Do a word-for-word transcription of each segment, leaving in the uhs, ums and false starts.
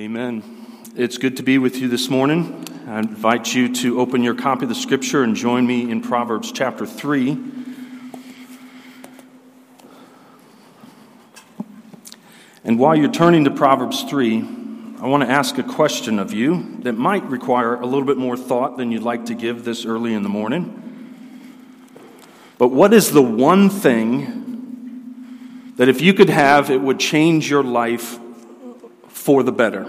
Amen. It's good to be with you this morning. I invite you to open your copy of the scripture and join me in Proverbs chapter three. And while you're turning to Proverbs three, I want to ask a question of you that might require a little bit more thought than you'd like to give this early in the morning. But what is the one thing that if you could have, it would change your life for the better?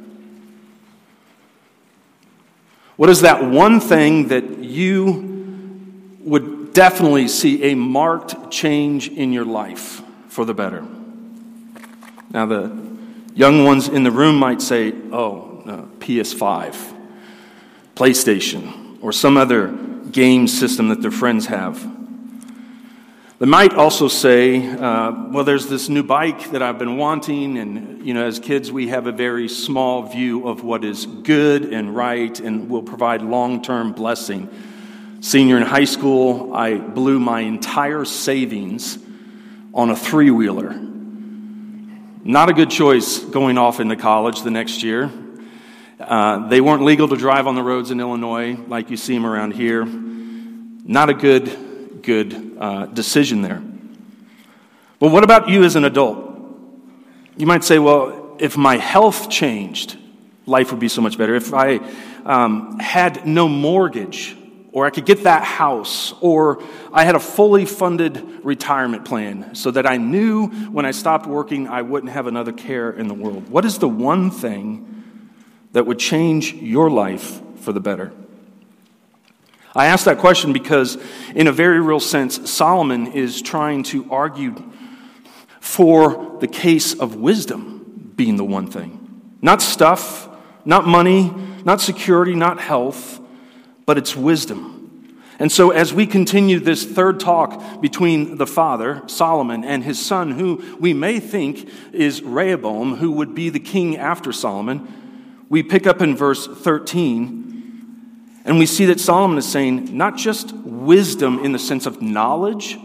What is that one thing that you would definitely see a marked change in your life for the better? Now, the young ones in the room might say, oh, no, P S five, PlayStation, or some other game system that their friends have. They might also say, uh, well, there's this new bike that I've been wanting, and, you know, as kids, we have a very small view of what is good and right and will provide long-term blessing. Senior in high school, I blew my entire savings on a three-wheeler. Not a good choice going off into college the next year. Uh, they weren't legal to drive on the roads in Illinois like you see them around here. Not a good good uh, decision there. But what about you as an adult? You might say, well, if my health changed, life would be so much better. If I um, had no mortgage, or I could get that house, or I had a fully funded retirement plan so that I knew when I stopped working I wouldn't have another care in the world. What is the one thing that would change your life for the better? I ask that question because, in a very real sense, Solomon is trying to argue for the case of wisdom being the one thing. Not stuff, not money, not security, not health, but it's wisdom. And so as we continue this third talk between the father, Solomon, and his son, who we may think is Rehoboam, who would be the king after Solomon, we pick up in verse thirteen. And we see that Solomon is saying not just wisdom in the sense of knowledge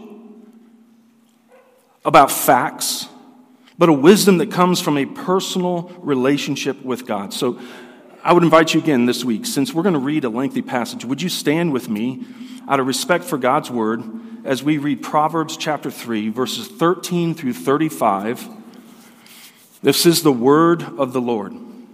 about facts, but a wisdom that comes from a personal relationship with God. So I would invite you again this week, since we're going to read a lengthy passage, would you stand with me out of respect for God's word as we read Proverbs chapter three, verses thirteen through thirty-five. This is the word of the Lord.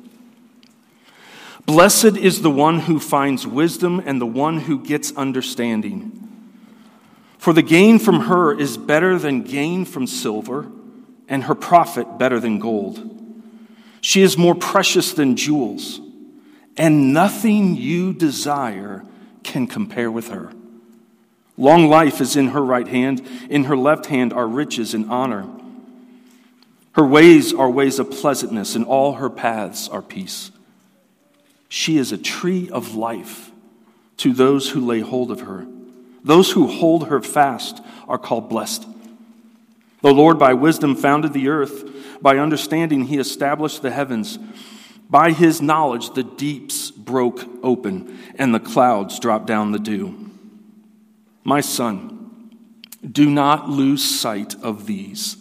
Blessed is the one who finds wisdom and the one who gets understanding. For the gain from her is better than gain from silver, and her profit better than gold. She is more precious than jewels, and nothing you desire can compare with her. Long life is in her right hand, in her left hand are riches and honor. Her ways are ways of pleasantness, and all her paths are peace. She is a tree of life to those who lay hold of her. Those who hold her fast are called blessed. The Lord by wisdom founded the earth. By understanding he established the heavens. By his knowledge the deeps broke open, and the clouds dropped down the dew. My son, do not lose sight of these.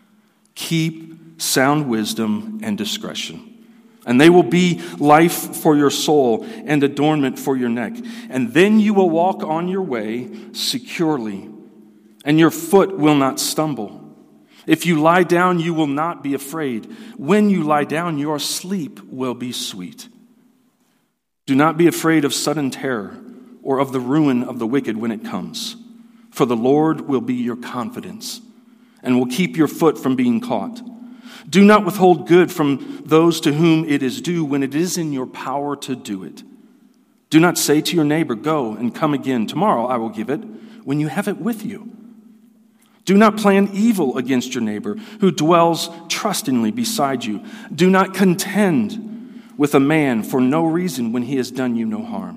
Keep sound wisdom and discretion. And they will be life for your soul and adornment for your neck. And then you will walk on your way securely, and your foot will not stumble. If you lie down, you will not be afraid. When you lie down, your sleep will be sweet. Do not be afraid of sudden terror or of the ruin of the wicked when it comes. For the Lord will be your confidence and will keep your foot from being caught. Do not withhold good from those to whom it is due when it is in your power to do it. Do not say to your neighbor, go and come again. Tomorrow I will give it when you have it with you. Do not plan evil against your neighbor who dwells trustingly beside you. Do not contend with a man for no reason when he has done you no harm.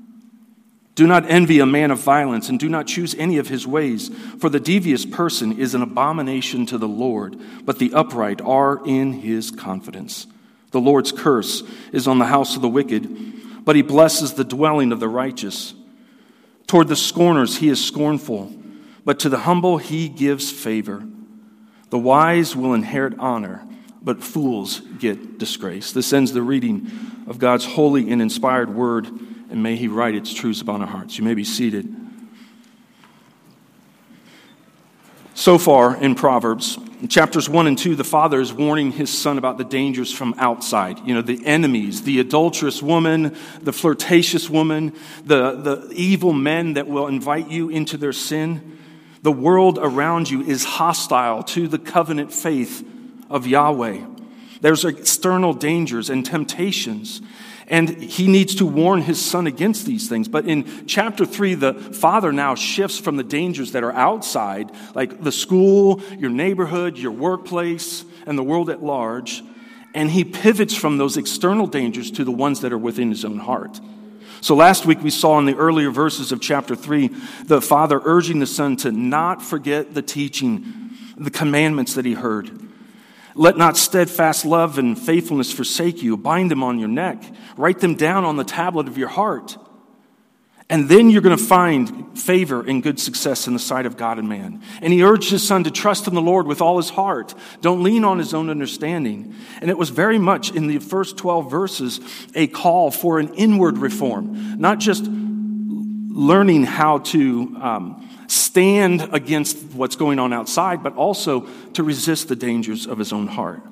Do not envy a man of violence, and do not choose any of his ways, for the devious person is an abomination to the Lord, but the upright are in his confidence. The Lord's curse is on the house of the wicked, but he blesses the dwelling of the righteous. Toward the scorners he is scornful, but to the humble he gives favor. The wise will inherit honor, but fools get disgrace. This ends the reading of God's holy and inspired word, and may he write its truths upon our hearts. You may be seated. So far in Proverbs, in chapters one and two, the father is warning his son about the dangers from outside. You know, the enemies, the adulterous woman, the flirtatious woman, the, the evil men that will invite you into their sin. The world around you is hostile to the covenant faith of Yahweh. There's external dangers and temptations, and he needs to warn his son against these things. But in chapter three, the father now shifts from the dangers that are outside, like the school, your neighborhood, your workplace, and the world at large, and he pivots from those external dangers to the ones that are within his own heart. So last week we saw in the earlier verses of chapter three, the father urging the son to not forget the teaching, the commandments that he heard. Let not steadfast love and faithfulness forsake you. Bind them on your neck. Write them down on the tablet of your heart. And then you're going to find favor and good success in the sight of God and man. And he urged his son to trust in the Lord with all his heart. Don't lean on his own understanding. And it was very much in the first twelve verses a call for an inward reform. Not just learning how to um, stand against what's going on outside, but also to resist the dangers of his own heart.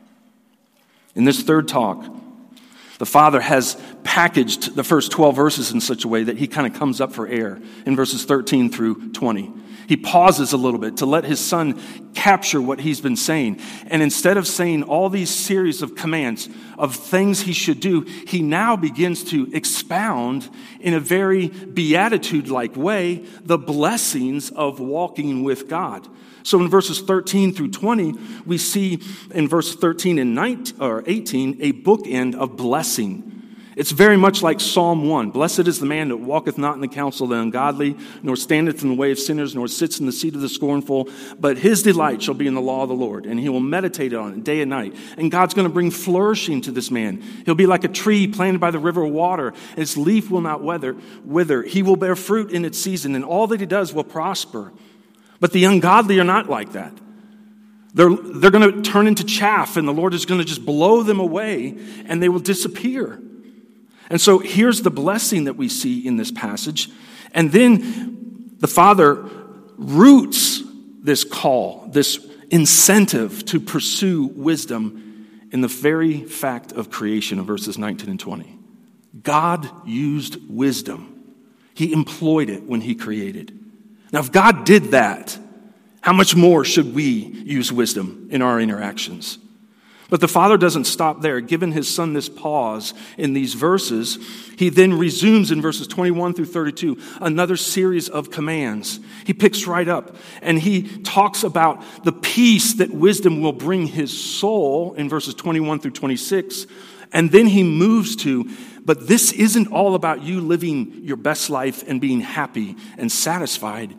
In this third talk, the father has packaged the first twelve verses in such a way that he kind of comes up for air in verses thirteen through twenty. He pauses a little bit to let his son capture what he's been saying. And instead of saying all these series of commands of things he should do, he now begins to expound in a very beatitude-like way the blessings of walking with God. So in verses thirteen through twenty, we see in verse thirteen and nineteen, or eighteen a bookend of blessing. It's very much like Psalm one. Blessed is the man that walketh not in the counsel of the ungodly, nor standeth in the way of sinners, nor sits in the seat of the scornful, but his delight shall be in the law of the Lord, and he will meditate on it day and night. And God's going to bring flourishing to this man. He'll be like a tree planted by the river of water, and its leaf will not wither. wither. He will bear fruit in its season, and all that he does will prosper. But the ungodly are not like that. They're, they're going to turn into chaff, and the Lord is going to just blow them away, and they will disappear. And so here's the blessing that we see in this passage. And then the father roots this call, this incentive to pursue wisdom in the very fact of creation of verses nineteen and twenty. God used wisdom. He employed it when he created. Now, if God did that, how much more should we use wisdom in our interactions? But the father doesn't stop there. Given his son this pause in these verses, he then resumes in verses twenty-one through thirty-two another series of commands. He picks right up and he talks about the peace that wisdom will bring his soul in verses twenty-one through twenty-six. And then he moves to, but this isn't all about you living your best life and being happy and satisfied.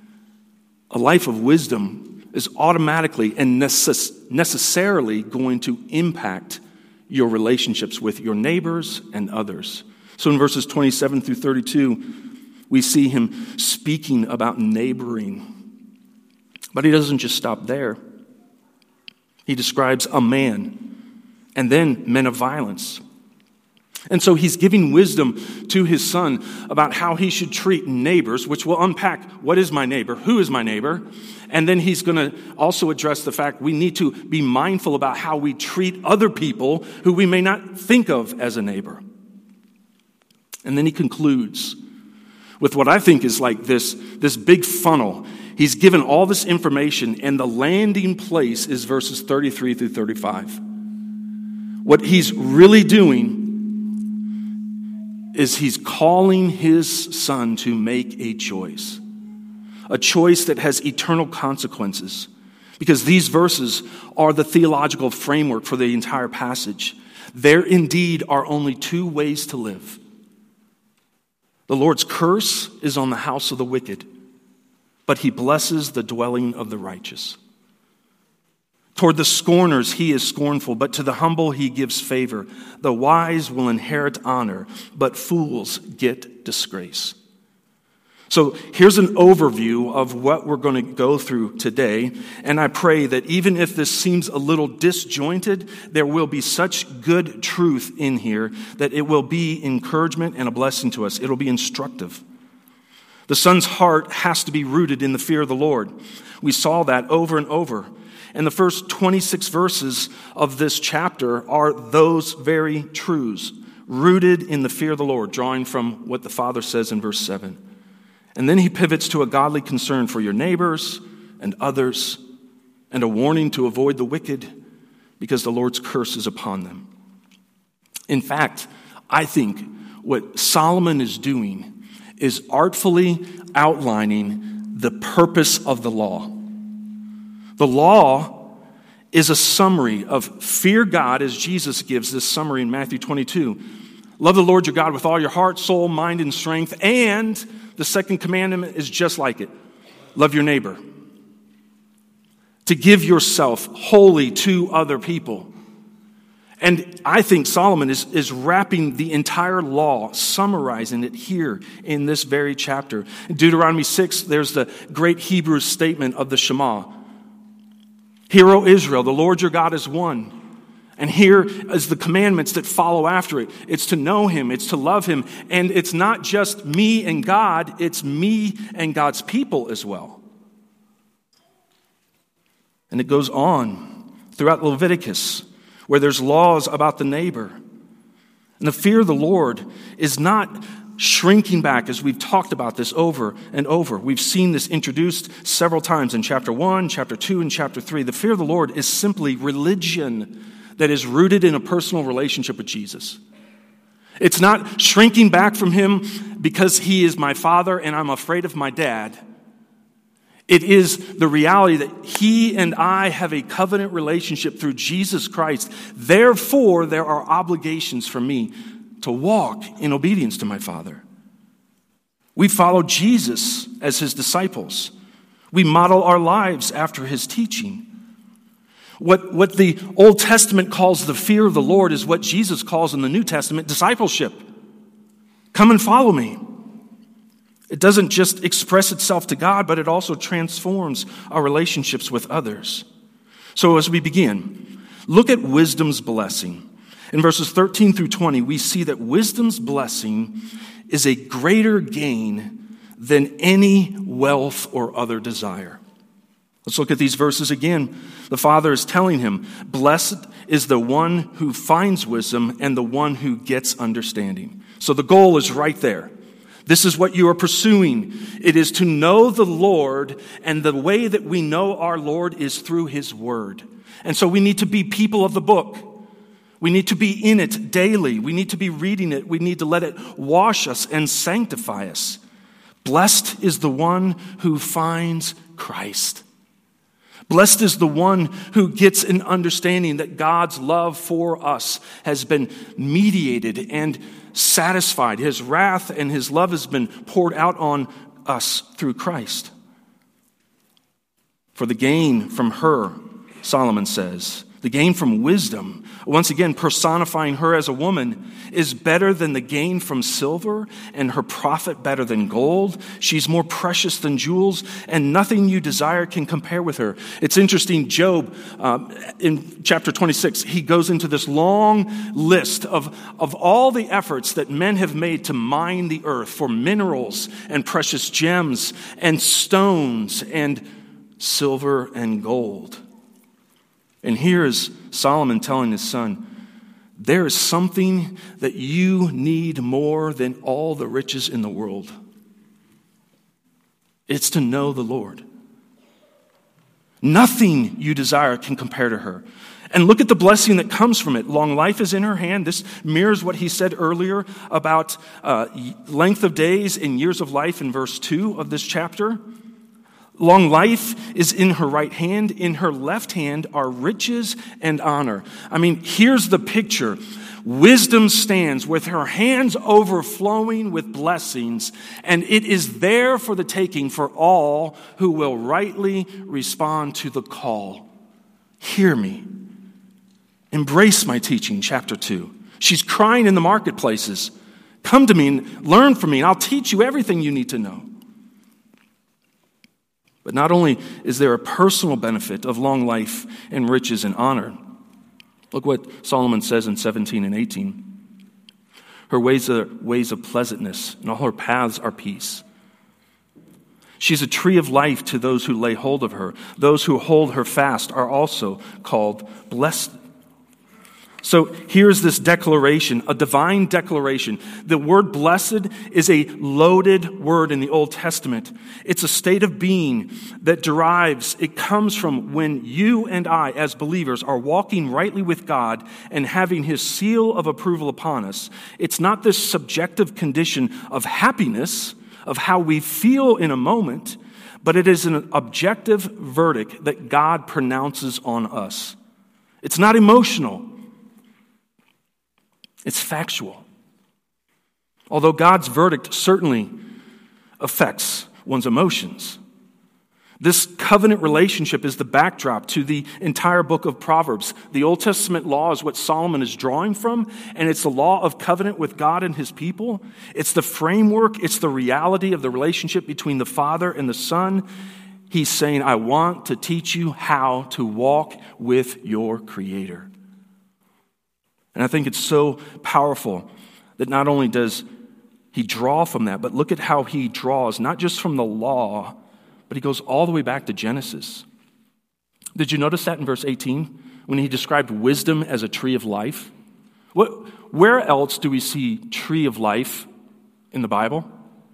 A life of wisdom is automatically and necess- necessarily going to impact your relationships with your neighbors and others. So in verses twenty-seven through thirty-two, we see him speaking about neighboring. But he doesn't just stop there. He describes a man and then men of violence. And so he's giving wisdom to his son about how he should treat neighbors, which will unpack what is my neighbor, who is my neighbor. And then he's going to also address the fact we need to be mindful about how we treat other people who we may not think of as a neighbor. And then he concludes with what I think is like this, this big funnel. He's given all this information, and the landing place is verses thirty-three through thirty-five. What he's really doing is he's calling his son to make a choice. A choice that has eternal consequences. Because these verses are the theological framework for the entire passage. There indeed are only two ways to live. The Lord's curse is on the house of the wicked, but he blesses the dwelling of the righteous. Toward the scorners he is scornful, but to the humble he gives favor. The wise will inherit honor, but fools get disgrace. So here's an overview of what we're going to go through today, and I pray that even if this seems a little disjointed, there will be such good truth in here that it will be encouragement and a blessing to us. It'll be instructive. The son's heart has to be rooted in the fear of the Lord. We saw that over and over. And the first twenty-six verses of this chapter are those very truths, rooted in the fear of the Lord, drawing from what the Father says in verse seven. And then he pivots to a godly concern for your neighbors and others, and a warning to avoid the wicked because the Lord's curse is upon them. In fact, I think what Solomon is doing is artfully outlining the purpose of the law. The law is a summary of fear God, as Jesus gives this summary in Matthew twenty-two. Love the Lord your God with all your heart, soul, mind, and strength. And the second commandment is just like it. Love your neighbor. To give yourself wholly to other people. And I think Solomon is, is wrapping the entire law, summarizing it here in this very chapter. In Deuteronomy six, there's the great Hebrew statement of the Shema. Hear, O Israel, the Lord your God is one. And here is the commandments that follow after it. It's to know him, it's to love him, and it's not just me and God, it's me and God's people as well. And it goes on throughout Leviticus, where there's laws about the neighbor. And the fear of the Lord is not shrinking back, as we've talked about this over and over. We've seen this introduced several times in chapter one, chapter two, and chapter three. The fear of the Lord is simply religion that is rooted in a personal relationship with Jesus. It's not shrinking back from him because he is my father and I'm afraid of my dad. It is the reality that he and I have a covenant relationship through Jesus Christ. Therefore, there are obligations for me to walk in obedience to my Father. We follow Jesus as his disciples. We model our lives after his teaching. What, what the Old Testament calls the fear of the Lord is what Jesus calls in the New Testament discipleship. Come and follow me. It doesn't just express itself to God, but it also transforms our relationships with others. So as we begin, look at wisdom's blessing. In verses thirteen through twenty, we see that wisdom's blessing is a greater gain than any wealth or other desire. Let's look at these verses again. The Father is telling him, blessed is the one who finds wisdom and the one who gets understanding. So the goal is right there. This is what you are pursuing. It is to know the Lord, and the way that we know our Lord is through his word. And so we need to be people of the book. We need to be in it daily. We need to be reading it. We need to let it wash us and sanctify us. Blessed is the one who finds Christ. Blessed is the one who gets an understanding that God's love for us has been mediated and satisfied. His wrath and his love has been poured out on us through Christ. For the gain from her, Solomon says, the gain from wisdom, once again personifying her as a woman, is better than the gain from silver, and her profit better than gold. She's more precious than jewels, and nothing you desire can compare with her. It's interesting, Job, uh, in chapter twenty-six, he goes into this long list of, of all the efforts that men have made to mine the earth for minerals and precious gems and stones and silver and gold. And here is Solomon telling his son, there is something that you need more than all the riches in the world. It's to know the Lord. Nothing you desire can compare to her. And look at the blessing that comes from it. Long life is in her hand. This mirrors what he said earlier about uh, length of days and years of life in verse two of this chapter. Long life is in her right hand. In her left hand are riches and honor. I mean, here's the picture. Wisdom stands with her hands overflowing with blessings, and it is there for the taking for all who will rightly respond to the call. Hear me. Embrace my teaching, chapter two. She's crying in the marketplaces. Come to me and learn from me, and I'll teach you everything you need to know. But not only is there a personal benefit of long life and riches and honor, look what Solomon says in seventeen and eighteen. Her ways are ways of pleasantness, and all her paths are peace. She's a tree of life to those who lay hold of her. Those who hold her fast are also called blessed. So here's this declaration, a divine declaration. The word blessed is a loaded word in the Old Testament. It's a state of being that derives, it comes from when you and I, as believers, are walking rightly with God and having His seal of approval upon us. It's not this subjective condition of happiness, of how we feel in a moment, but it is an objective verdict that God pronounces on us. It's not emotional. It's factual. Although God's verdict certainly affects one's emotions, this covenant relationship is the backdrop to the entire book of Proverbs. The Old Testament law is what Solomon is drawing from, and it's the law of covenant with God and His people. It's the framework, it's the reality of the relationship between the Father and the Son. He's saying, I want to teach you how to walk with your Creator. And I think it's so powerful that not only does he draw from that, but look at how he draws, not just from the law, but he goes all the way back to Genesis. Did you notice that in verse eighteen, when he described wisdom as a tree of life? What, where else do we see tree of life in the Bible?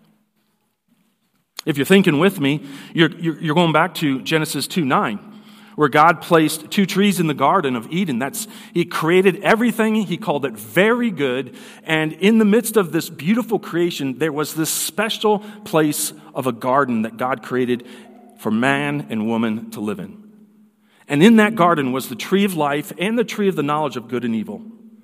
If you're thinking with me, you're, you're, you're going back to Genesis two nine. Where God placed two trees in the Garden of Eden. That's, He created everything. He called it very good. And in the midst of this beautiful creation, there was this special place of a garden that God created for man and woman to live in. And in that garden was the tree of life and the tree of the knowledge of good and evil.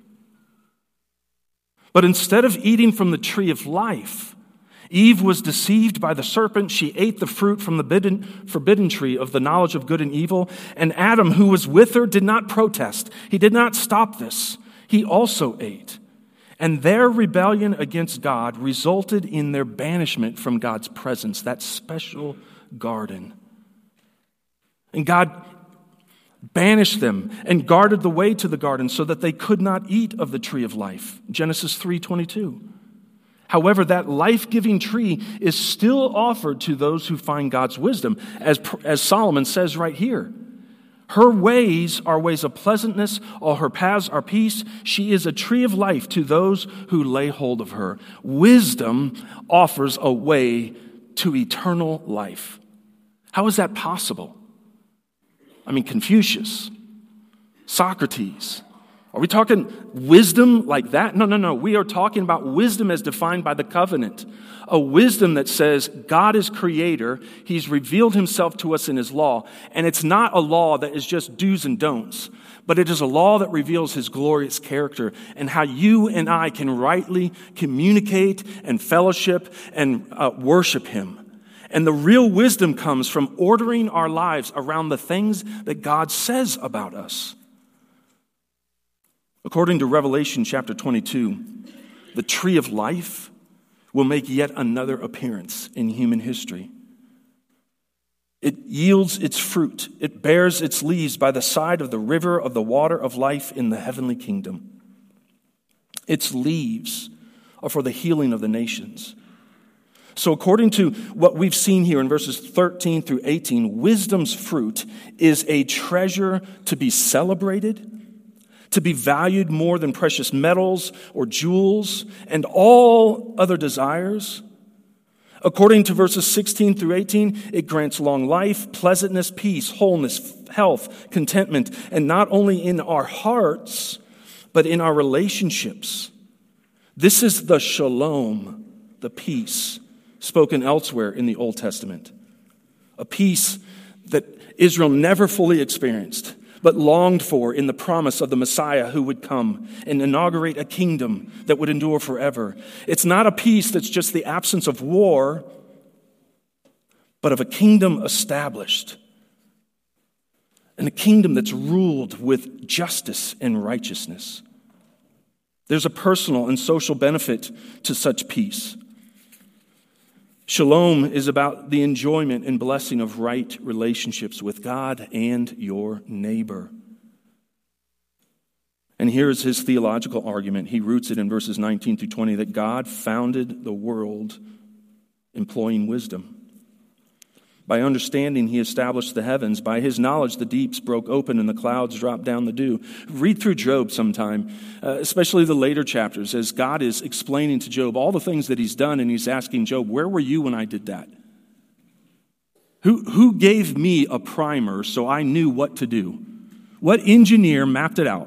But instead of eating from the tree of life, Eve was deceived by the serpent. She ate the fruit from the forbidden tree of the knowledge of good and evil. And Adam, who was with her, did not protest. He did not stop this. He also ate. And their rebellion against God resulted in their banishment from God's presence, that special garden. And God banished them and guarded the way to the garden so that they could not eat of the tree of life. Genesis three twenty-two. However, that life-giving tree is still offered to those who find God's wisdom, as, as Solomon says right here. Her ways are ways of pleasantness, all her paths are peace. She is a tree of life to those who lay hold of her. Wisdom offers a way to eternal life. How is that possible? I mean, Confucius, Socrates. Are we talking wisdom like that? No, no, no. We are talking about wisdom as defined by the covenant. A wisdom that says God is creator. He's revealed himself to us in his law. And it's not a law that is just do's and don'ts, but it is a law that reveals his glorious character and how you and I can rightly communicate and fellowship and uh, worship him. And the real wisdom comes from ordering our lives around the things that God says about us. According to Revelation chapter twenty-two, the tree of life will make yet another appearance in human history. It yields its fruit. It bears its leaves by the side of the river of the water of life in the heavenly kingdom. Its leaves are for the healing of the nations. So according to what we've seen here in verses thirteen through eighteen, wisdom's fruit is a treasure to be celebrated, to be valued more than precious metals or jewels and all other desires. According to verses sixteen through eighteen, it grants long life, pleasantness, peace, wholeness, health, contentment, and not only in our hearts, but in our relationships. This is the shalom, the peace, spoken elsewhere in the Old Testament. A peace that Israel never fully experienced, but longed for in the promise of the Messiah who would come and inaugurate a kingdom that would endure forever. It's not a peace that's just the absence of war, but of a kingdom established, and a kingdom that's ruled with justice and righteousness. There's a personal and social benefit to such peace. Shalom is about the enjoyment and blessing of right relationships with God and your neighbor. And here's his theological argument. He roots it in verses nineteen through twenty, that God founded the world employing wisdom. By understanding, he established the heavens. By his knowledge, the deeps broke open and the clouds dropped down the dew. Read through Job sometime, uh, especially the later chapters, as God is explaining to Job all the things that he's done, and he's asking Job, where were you when I did that? Who, who gave me a primer so I knew what to do? What engineer mapped it out?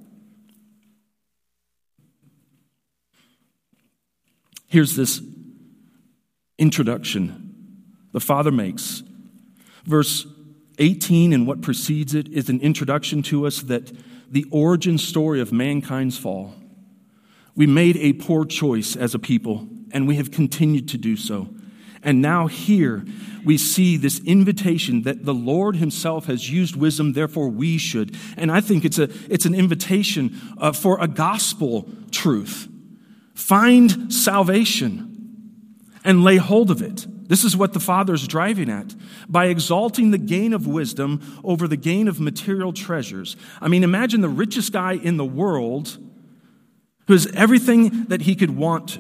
Here's this introduction the Father makes. Verse eighteen and what precedes it is an introduction to us that the origin story of mankind's fall. We made a poor choice as a people, and we have continued to do so. And now here we see this invitation that the Lord himself has used wisdom, therefore we should. And I think it's a it's an invitation uh, for a gospel truth. Find salvation and lay hold of it. This is what the Father is driving at by exalting the gain of wisdom over the gain of material treasures. I mean, imagine the richest guy in the world who has everything that he could want.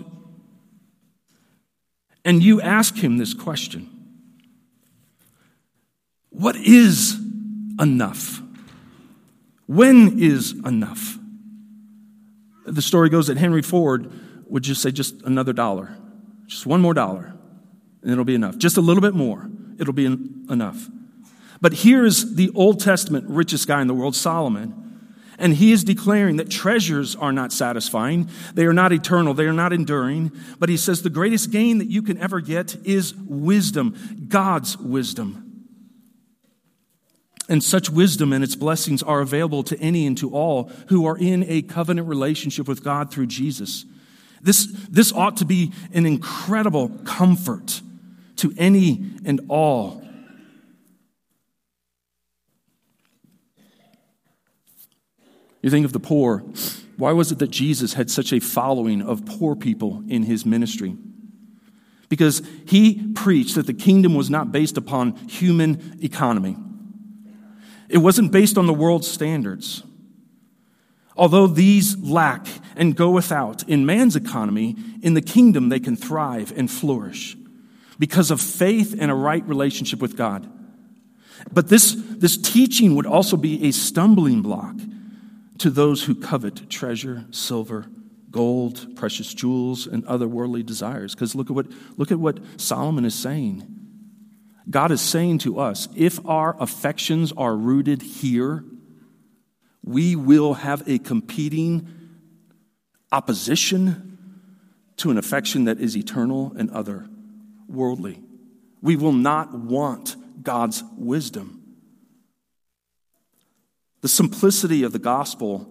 And you ask him this question: what is enough? When is enough? The story goes that Henry Ford would just say, just another dollar, just one more dollar. And it'll be enough. Just a little bit more. It'll be en- enough. But here's the Old Testament richest guy in the world, Solomon. And he is declaring that treasures are not satisfying. They are not eternal. They are not enduring. But he says the greatest gain that you can ever get is wisdom, God's wisdom. And such wisdom and its blessings are available to any and to all who are in a covenant relationship with God through Jesus. This, this ought to be an incredible comfort to any and all. You think of the poor. Why was it that Jesus had such a following of poor people in his ministry? Because he preached that the kingdom was not based upon human economy. It wasn't based on the world's standards. Although these lack and go without in man's economy, in the kingdom they can thrive and flourish because of faith and a right relationship with God. But this, this teaching would also be a stumbling block to those who covet treasure, silver, gold, precious jewels, and other worldly desires. Because look at what look at what Solomon is saying. God is saying to us, if our affections are rooted here, we will have a competing opposition to an affection that is eternal and otherworldly. We will not want God's wisdom. The simplicity of the gospel,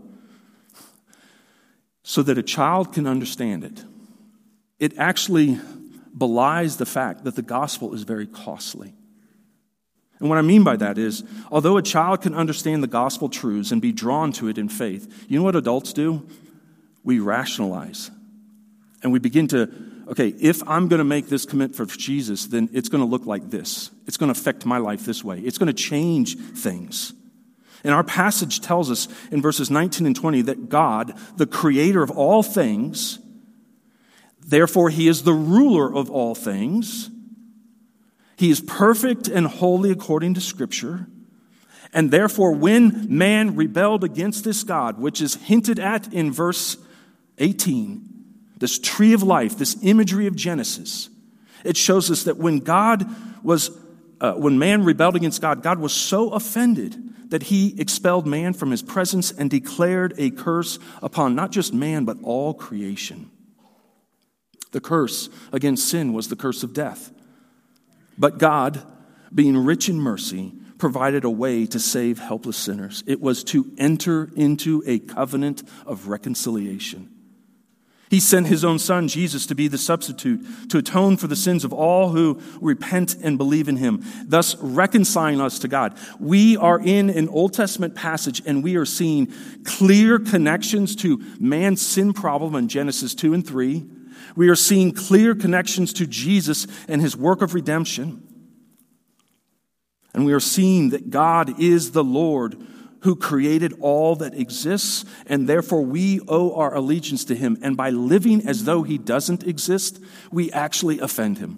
so that a child can understand it, it actually belies the fact that the gospel is very costly. And what I mean by that is, although a child can understand the gospel truths and be drawn to it in faith, you know what adults do? We rationalize. And we begin to, okay, if I'm going to make this commitment for Jesus, then it's going to look like this. It's going to affect my life this way. It's going to change things. And our passage tells us in verses nineteen and twenty that God, the creator of all things, therefore he is the ruler of all things. He is perfect and holy according to Scripture. And therefore, when man rebelled against this God, which is hinted at in verse eighteen, this tree of life, this imagery of Genesis, it shows us that when God was, uh, when man rebelled against God, God was so offended that he expelled man from his presence and declared a curse upon not just man, but all creation. The curse against sin was the curse of death. But God, being rich in mercy, provided a way to save helpless sinners. It was to enter into a covenant of reconciliation. He sent his own son, Jesus, to be the substitute, to atone for the sins of all who repent and believe in him, thus reconciling us to God. We are in an Old Testament passage, and we are seeing clear connections to man's sin problem in Genesis two and three, We are seeing clear connections to Jesus and his work of redemption. And we are seeing that God is the Lord who created all that exists, and therefore we owe our allegiance to him. And by living as though he doesn't exist, we actually offend him.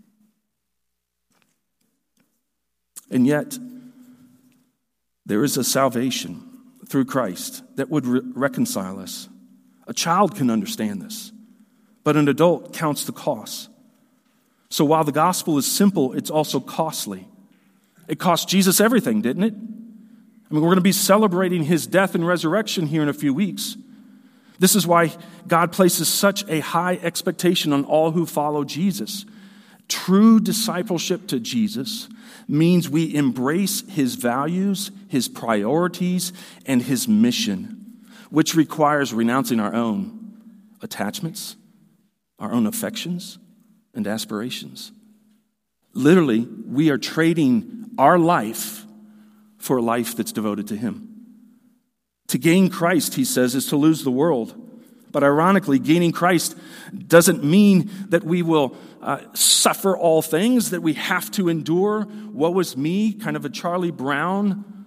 And yet, there is a salvation through Christ that would re- reconcile us. A child can understand this, but an adult counts the cost. So while the gospel is simple, it's also costly. It cost Jesus everything, didn't it? I mean, we're going to be celebrating his death and resurrection here in a few weeks. This is why God places such a high expectation on all who follow Jesus. True discipleship to Jesus means we embrace his values, his priorities, and his mission, which requires renouncing our own attachments, our own affections, and aspirations. Literally, we are trading our life for a life that's devoted to him. To gain Christ, he says, is to lose the world. But ironically, gaining Christ doesn't mean that we will uh, suffer all things, that we have to endure. Woe is me, kind of a Charlie Brown.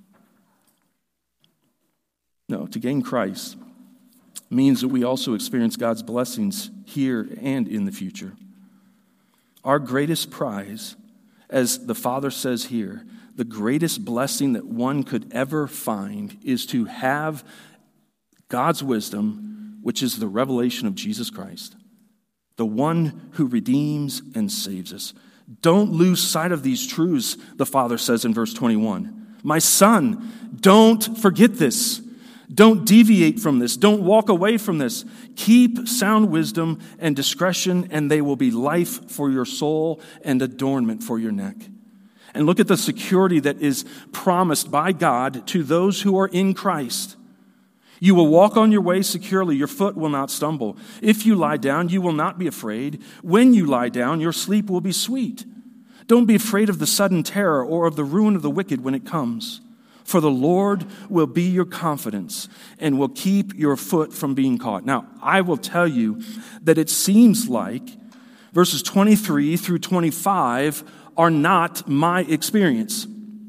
No, to gain Christ means that we also experience God's blessings here and in the future. Our greatest prize, as the Father says here, the greatest blessing that one could ever find is to have God's wisdom, which is the revelation of Jesus Christ, the one who redeems and saves us. Don't lose sight of these truths, the Father says in verse twenty-one. My son, don't forget this. Don't deviate from this. Don't walk away from this. Keep sound wisdom and discretion, and they will be life for your soul and adornment for your neck. And look at the security that is promised by God to those who are in Christ. You will walk on your way securely. Your foot will not stumble. If you lie down, you will not be afraid. When you lie down, your sleep will be sweet. Don't be afraid of the sudden terror or of the ruin of the wicked when it comes. For the Lord will be your confidence and will keep your foot from being caught. Now, I will tell you that it seems like verses twenty-three through twenty-five are not my experience.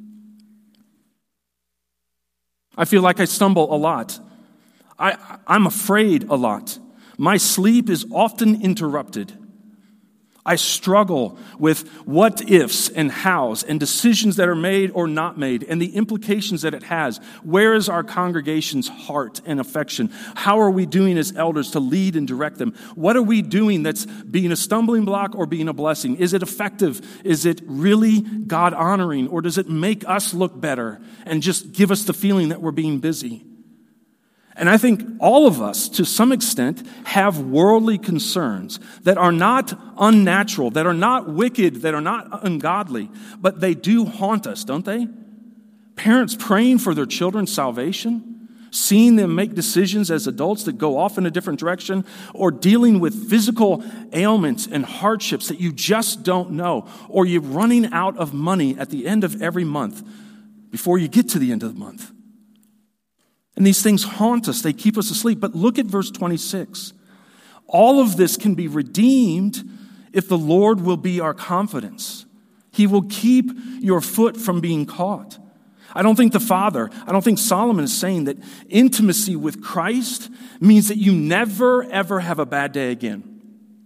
I feel like I stumble a lot. I, I'm afraid a lot. My sleep is often interrupted. I struggle with what ifs and hows and decisions that are made or not made and the implications that it has. Where is our congregation's heart and affection? How are we doing as elders to lead and direct them? What are we doing that's being a stumbling block or being a blessing? Is it effective? Is it really God-honoring? Or does it make us look better and just give us the feeling that we're being busy? And I think all of us, to some extent, have worldly concerns that are not unnatural, that are not wicked, that are not ungodly, but they do haunt us, don't they? Parents praying for their children's salvation, seeing them make decisions as adults that go off in a different direction, or dealing with physical ailments and hardships that you just don't know, or you're running out of money at the end of every month before you get to the end of the month. And these things haunt us. They keep us asleep. But look at verse twenty-six. All of this can be redeemed if the Lord will be our confidence. He will keep your foot from being caught. I don't think the Father, I don't think Solomon is saying that intimacy with Christ means that you never, ever have a bad day again.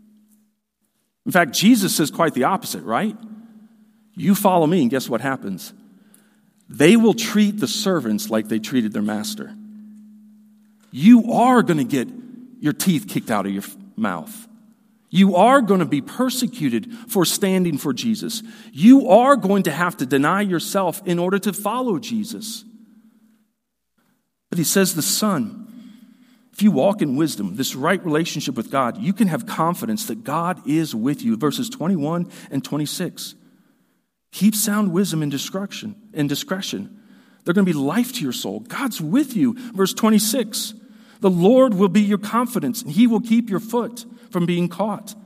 In fact, Jesus says quite the opposite, right? You follow me, and guess what happens? They will treat the servants like they treated their master. You are going to get your teeth kicked out of your mouth. You are going to be persecuted for standing for Jesus. You are going to have to deny yourself in order to follow Jesus. But he says the Son, if you walk in wisdom, this right relationship with God, you can have confidence that God is with you. Verses twenty-one and twenty-six. Keep sound wisdom and discretion. And discretion. They're going to be life to your soul. God's with you. Verse twenty-six. The Lord will be your confidence, and he will keep your foot from being caught.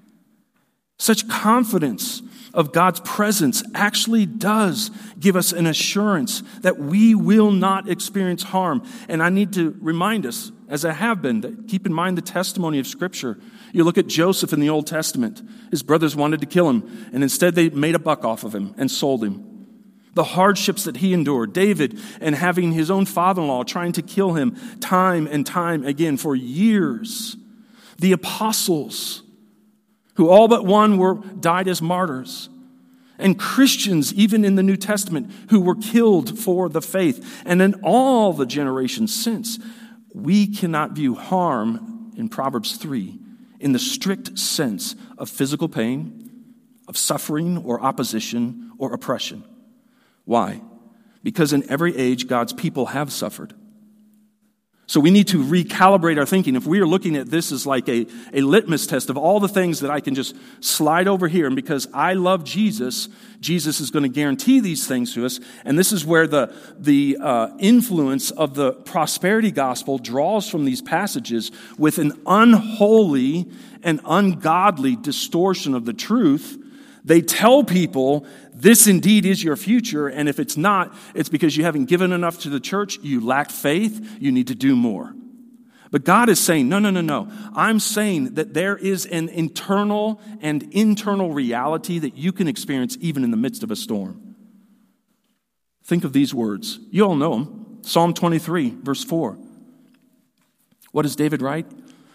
Such confidence of God's presence actually does give us an assurance that we will not experience harm. And I need to remind us, as I have been. Keep in mind the testimony of Scripture. You look at Joseph in the Old Testament. His brothers wanted to kill him, and instead they made a buck off of him and sold him. The hardships that he endured, David, and having his own father-in-law trying to kill him time and time again for years. The apostles, who all but one were died as martyrs. And Christians, even in the New Testament, who were killed for the faith. And in all the generations since, we cannot view harm in Proverbs three in the strict sense of physical pain, of suffering or opposition or oppression. Why? Because in every age, God's people have suffered. So we need to recalibrate our thinking. If we are looking at this as like a, a litmus test of all the things that I can just slide over here, and because I love Jesus, Jesus is going to guarantee these things to us. And this is where the, the uh, influence of the prosperity gospel draws from these passages with an unholy and ungodly distortion of the truth. They tell people, this indeed is your future, and if it's not, it's because you haven't given enough to the church, you lack faith, you need to do more. But God is saying, no, no, no, no. I'm saying that there is an internal and internal reality that you can experience even in the midst of a storm. Think of these words. You all know them. Psalm twenty-three, verse four. What does David write?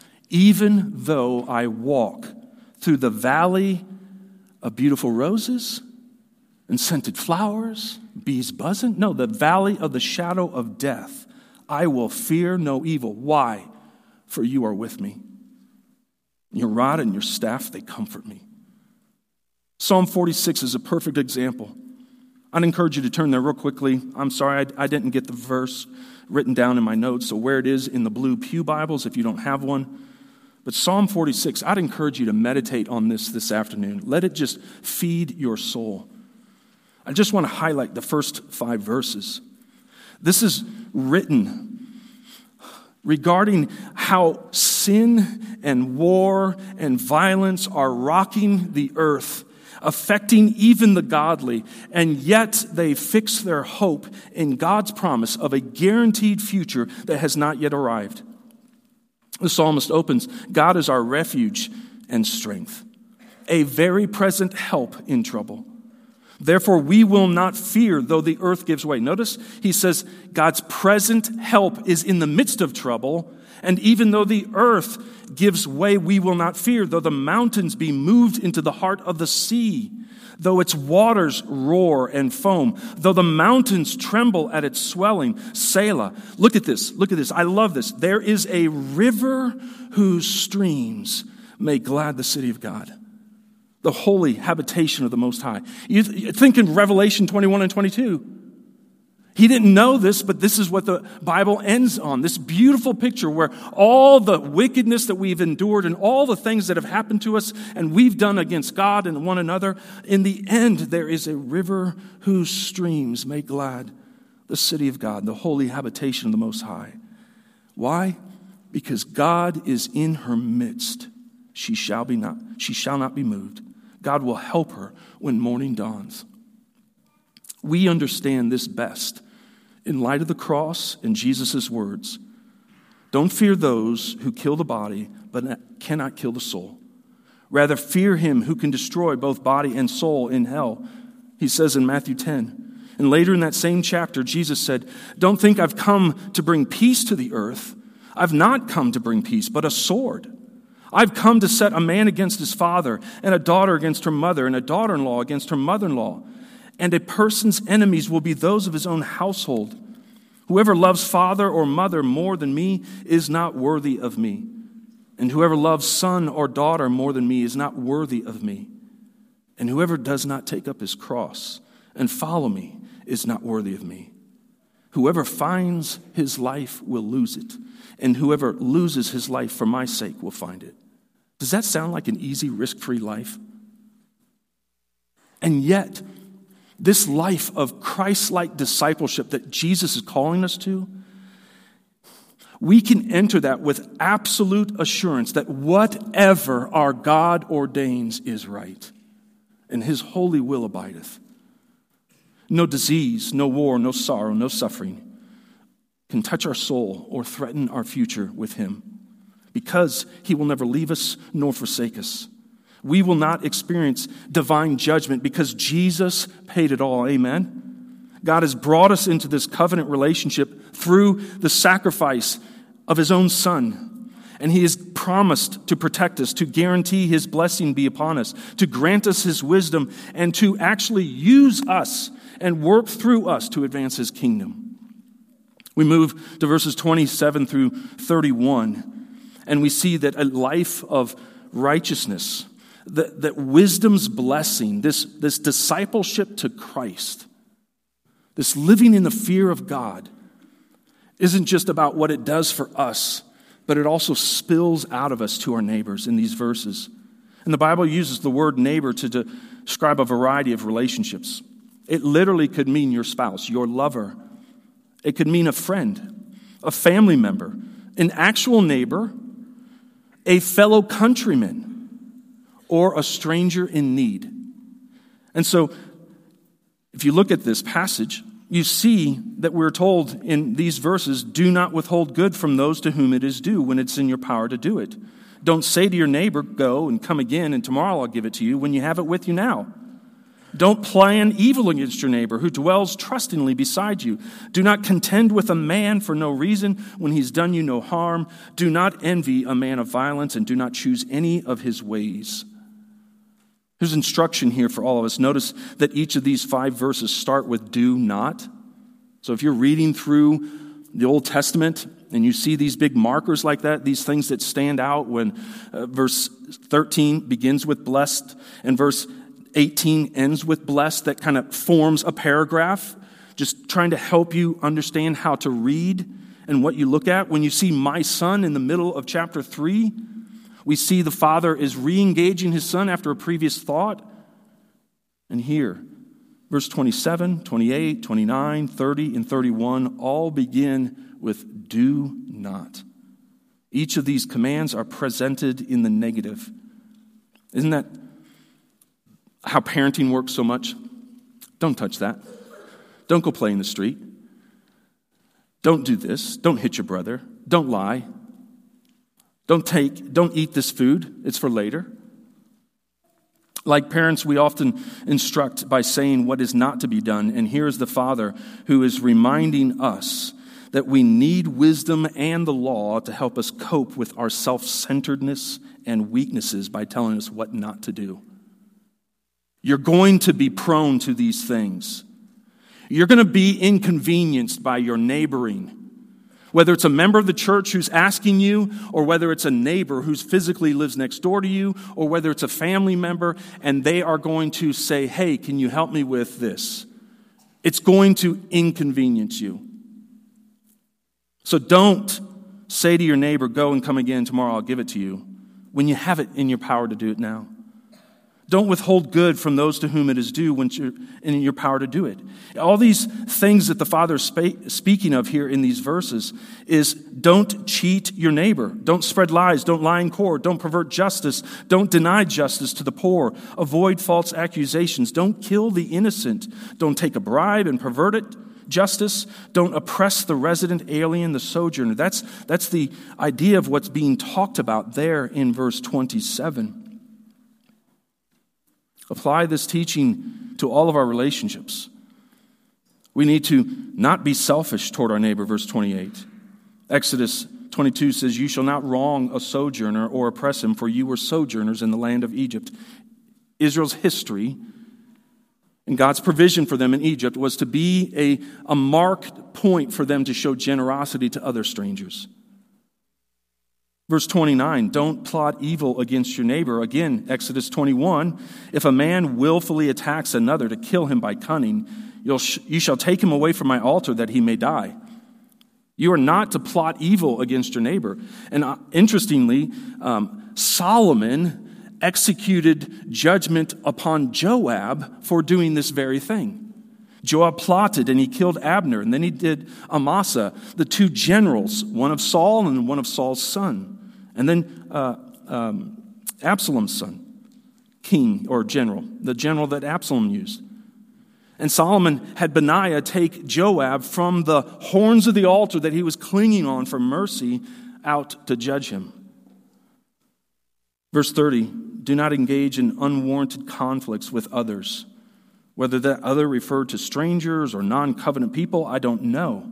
Even though I walk through the valley of beautiful roses and scented flowers, bees buzzing. No, the valley of the shadow of death. I will fear no evil. Why? For you are with me. Your rod and your staff, they comfort me. Psalm forty-six is a perfect example. I'd encourage you to turn there real quickly. I'm sorry, I, I didn't get the verse written down in my notes, so where it is in the blue pew Bibles, if you don't have one. But Psalm forty-six, I'd encourage you to meditate on this this afternoon. Let it just feed your soul. I just want to highlight the first five verses. This is written regarding how sin and war and violence are rocking the earth, affecting even the godly, and yet they fix their hope in God's promise of a guaranteed future that has not yet arrived. The psalmist opens, God is our refuge and strength, a very present help in trouble. Therefore, we will not fear though the earth gives way. Notice he says God's present help is in the midst of trouble. And even though the earth gives way, we will not fear, though the mountains be moved into the heart of the sea, though its waters roar and foam, though the mountains tremble at its swelling. Selah. Look at this. Look at this. I love this. There is a river whose streams make glad the city of God, the holy habitation of the Most High. You think in Revelation twenty-one and twenty-two. He didn't know this, but this is what the Bible ends on. This beautiful picture where all the wickedness that we've endured and all the things that have happened to us and we've done against God and one another, in the end there is a river whose streams make glad the city of God, the holy habitation of the Most High. Why? Because God is in her midst. She shall be not, she shall not be moved. God will help her when morning dawns. We understand this best in light of the cross and Jesus' words. Don't fear those who kill the body, but cannot kill the soul. Rather, fear him who can destroy both body and soul in hell. He says in Matthew ten. And later in that same chapter, Jesus said, don't think I've come to bring peace to the earth. I've not come to bring peace, but a sword. I've come to set a man against his father, and a daughter against her mother, and a daughter-in-law against her mother-in-law. And a person's enemies will be those of his own household. Whoever loves father or mother more than me is not worthy of me. And whoever loves son or daughter more than me is not worthy of me. And whoever does not take up his cross and follow me is not worthy of me. Whoever finds his life will lose it. And whoever loses his life for my sake will find it. Does that sound like an easy, risk-free life? And yet, this life of Christ-like discipleship that Jesus is calling us to, we can enter that with absolute assurance that whatever our God ordains is right, and his holy will abideth. No disease, no war, no sorrow, no suffering, can touch our soul or threaten our future with him, because he will never leave us nor forsake us. We will not experience divine judgment because Jesus paid it all. Amen? God has brought us into this covenant relationship through the sacrifice of his own Son. And he has promised to protect us, to guarantee his blessing be upon us, to grant us his wisdom, and to actually use us and work through us to advance his kingdom. We move to verses twenty-seven through thirty-one, and we see that a life of righteousness, that, that wisdom's blessing, this, this discipleship to Christ, this living in the fear of God, isn't just about what it does for us, but it also spills out of us to our neighbors in these verses. And the Bible uses the word neighbor to describe a variety of relationships. It literally could mean your spouse, your lover. It could mean a friend, a family member, an actual neighbor, a fellow countryman, or a stranger in need. And so, if you look at this passage, you see that we're told in these verses, do not withhold good from those to whom it is due when it's in your power to do it. Don't say to your neighbor, go and come again, and tomorrow I'll give it to you, when you have it with you now. Don't plan evil against your neighbor who dwells trustingly beside you. Do not contend with a man for no reason when he's done you no harm. Do not envy a man of violence, and do not choose any of his ways. There's instruction here for all of us. Notice that each of these five verses start with do not. So if you're reading through the Old Testament and you see these big markers like that, these things that stand out when uh, verse thirteen begins with blessed and verse eighteen ends with blessed, that kind of forms a paragraph, just trying to help you understand how to read and what you look at. When you see my son in the middle of chapter three, we see the father is re-engaging his son after a previous thought. And here, verse twenty-seven, twenty-eight, twenty-nine, thirty, and thirty-one all begin with do not. Each of these commands are presented in the negative. Isn't that how parenting works so much? Don't touch that. Don't go play in the street. Don't do this. Don't hit your brother. Don't lie. Don't take, don't eat this food. It's for later. Like parents, we often instruct by saying what is not to be done. And here's the Father who is reminding us that we need wisdom and the law to help us cope with our self-centeredness and weaknesses by telling us what not to do. You're going to be prone to these things. You're going to be inconvenienced by your neighboring. Whether it's a member of the church who's asking you, or whether it's a neighbor who physically lives next door to you, or whether it's a family member and they are going to say, hey, can you help me with this? It's going to inconvenience you. So don't say to your neighbor, go and come again tomorrow, I'll give it to you, when you have it in your power to do it now. Don't withhold good from those to whom it is due when you're in your power to do it. All these things that the Father is spa- speaking of here in these verses is don't cheat your neighbor. Don't spread lies. Don't lie in court. Don't pervert justice. Don't deny justice to the poor. Avoid false accusations. Don't kill the innocent. Don't take a bribe and pervert it. Justice. Don't oppress the resident alien, the sojourner. That's, that's the idea of what's being talked about there in verse twenty-seven. Apply this teaching to all of our relationships. We need to not be selfish toward our neighbor, verse twenty-eight. Exodus twenty-two says, you shall not wrong a sojourner or oppress him, for you were sojourners in the land of Egypt. Israel's history and God's provision for them in Egypt was to be a, a marked point for them to show generosity to other strangers. Verse twenty-nine, don't plot evil against your neighbor. Again, Exodus twenty-one, if a man willfully attacks another to kill him by cunning, you'll sh- you shall take him away from my altar that he may die. You are not to plot evil against your neighbor. And uh, interestingly, um, Solomon executed judgment upon Joab for doing this very thing. Joab plotted and he killed Abner, and then he did Amasa, the two generals, one of Saul and one of Saul's son. And then uh, um, Absalom's son, king or general, the general that Absalom used. And Solomon had Benaiah take Joab from the horns of the altar that he was clinging on for mercy out to judge him. Verse thirty, do not engage in unwarranted conflicts with others. Whether that other referred to strangers or non-covenant people, I don't know.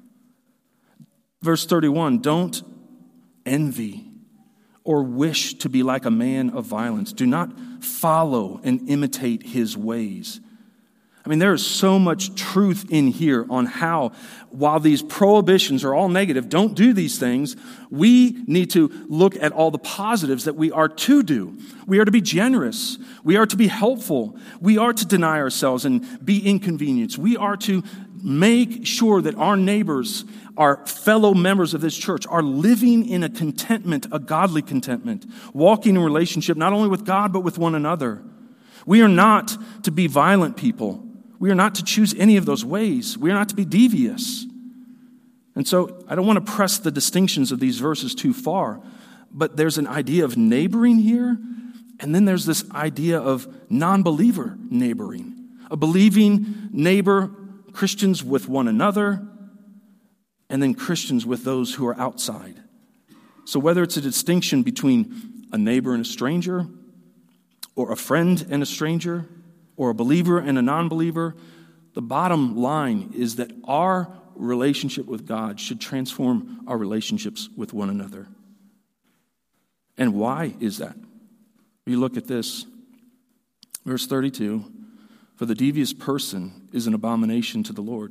Verse thirty-one, don't envy or wish to be like a man of violence. Do not follow and imitate his ways. I mean, there is so much truth in here on how, while these prohibitions are all negative, don't do these things, we need to look at all the positives that we are to do. We are to be generous. We are to be helpful. We are to deny ourselves and be inconvenienced. We are to make sure that our neighbors, our fellow members of this church, are living in a contentment, a godly contentment, walking in relationship not only with God, but with one another. We are not to be violent people. We are not to choose any of those ways. We are not to be devious. And so I don't want to press the distinctions of these verses too far, but there's an idea of neighboring here, and then there's this idea of non-believer neighboring. A believing neighbor, Christians with one another, and then Christians with those who are outside. So whether it's a distinction between a neighbor and a stranger, or a friend and a stranger, or a believer and a non-believer, the bottom line is that our relationship with God should transform our relationships with one another. And why is that? You look at this, verse thirty-two, for the devious person is an abomination to the Lord.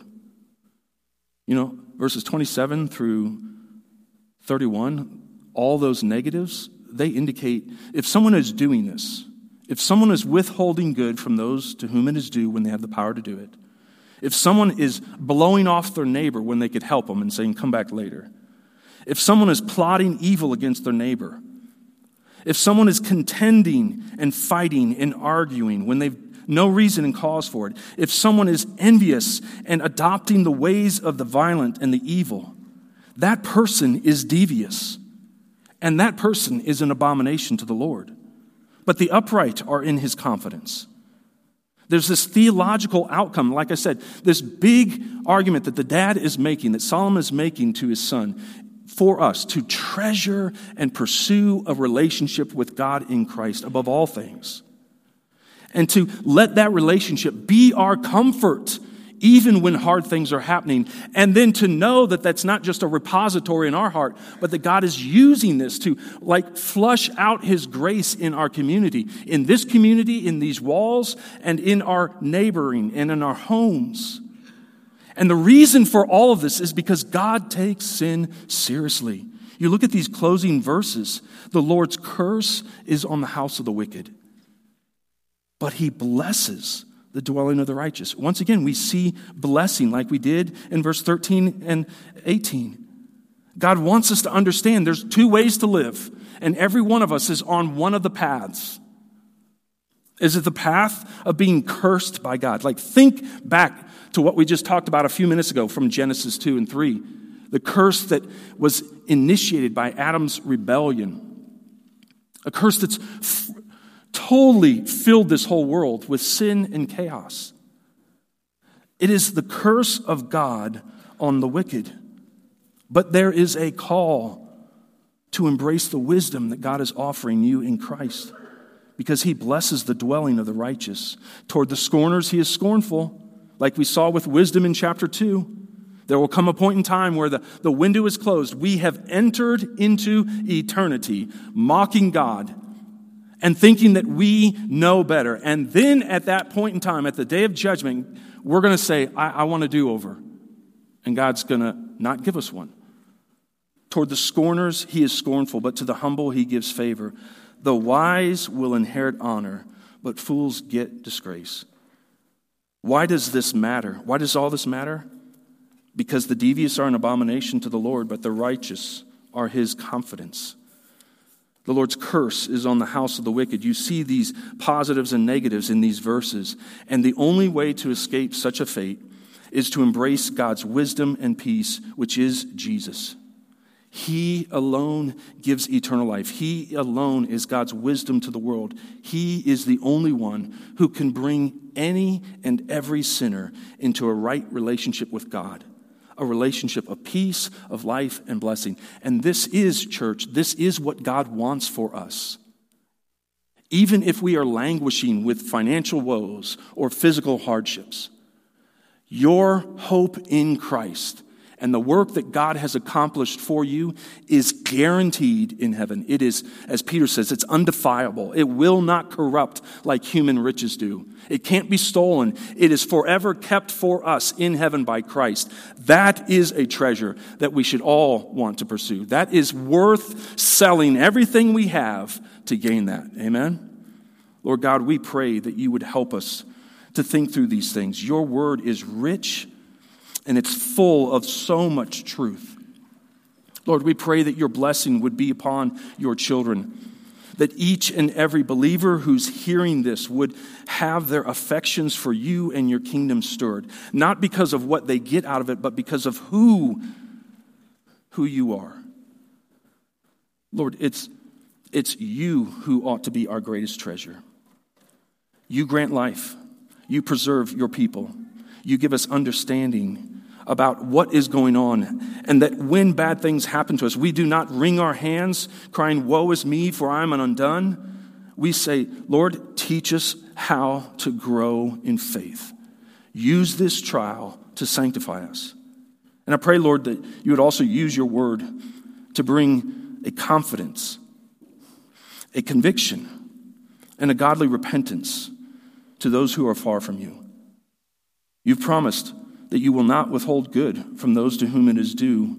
You know, verses twenty-seven through thirty-one, all those negatives, they indicate if someone is doing this, if someone is withholding good from those to whom it is due when they have the power to do it, if someone is blowing off their neighbor when they could help them and saying, come back later, if someone is plotting evil against their neighbor, if someone is contending and fighting and arguing when they've no reason and cause for it, if someone is envious and adopting the ways of the violent and the evil, that person is devious, and that person is an abomination to the Lord. But the upright are in his confidence. There's this theological outcome, like I said, this big argument that the dad is making, that Solomon is making to his son, for us to treasure and pursue a relationship with God in Christ above all things. And to let that relationship be our comfort, even when hard things are happening. And then to know that that's not just a repository in our heart, but that God is using this to like flush out his grace in our community, in this community, in these walls, and in our neighboring and in our homes. And the reason for all of this is because God takes sin seriously. You look at these closing verses, the Lord's curse is on the house of the wicked, but he blesses the dwelling of the righteous. Once again, we see blessing like we did in verse thirteen and eighteen. God wants us to understand there's two ways to live, and every one of us is on one of the paths. Is it the path of being cursed by God? Like, think back to what we just talked about a few minutes ago from Genesis two and three. The curse that was initiated by Adam's rebellion. A curse that's f- totally filled this whole world with sin and chaos. It is the curse of God on the wicked. But there is a call to embrace the wisdom that God is offering you in Christ, because he blesses the dwelling of the righteous. Toward the scorners, he is scornful, like we saw with wisdom in chapter two. There will come a point in time where the, the window is closed. We have entered into eternity, mocking God and thinking that we know better. And then at that point in time, at the day of judgment, we're going to say, I, I want a do-over. And God's going to not give us one. Toward the scorners, he is scornful, but to the humble, he gives favor. The wise will inherit honor, but fools get disgrace. Why does this matter? Why does all this matter? Because the devious are an abomination to the Lord, but the righteous are his confidence. The Lord's curse is on the house of the wicked. You see these positives and negatives in these verses. And the only way to escape such a fate is to embrace God's wisdom and peace, which is Jesus. He alone gives eternal life. He alone is God's wisdom to the world. He is the only one who can bring any and every sinner into a right relationship with God, a relationship of peace, of life, and blessing. And this is, church, this is what God wants for us. Even if we are languishing with financial woes or physical hardships, your hope in Christ and the work that God has accomplished for you is guaranteed in heaven. It is, as Peter says, it's undefilable. It will not corrupt like human riches do. It can't be stolen. It is forever kept for us in heaven by Christ. That is a treasure that we should all want to pursue. That is worth selling everything we have to gain that. Amen? Lord God, we pray that you would help us to think through these things. Your word is rich and it's full of so much truth. Lord, we pray that your blessing would be upon your children, that each and every believer who's hearing this would have their affections for you and your kingdom stirred, not because of what they get out of it, but because of who, who you are. Lord, it's, it's you who ought to be our greatest treasure. You grant life. You preserve your people. You give us understanding about what is going on, and that when bad things happen to us, we do not wring our hands crying, woe is me, for I am an undone. We say, Lord, teach us how to grow in faith. Use this trial to sanctify us. And I pray, Lord, that you would also use your word to bring a confidence, a conviction, and a godly repentance to those who are far from you. You've promised that you will not withhold good from those to whom it is due.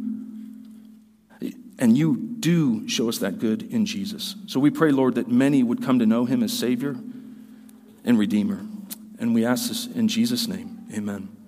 And you do show us that good in Jesus. So we pray, Lord, that many would come to know him as Savior and Redeemer. And we ask this in Jesus' name. Amen.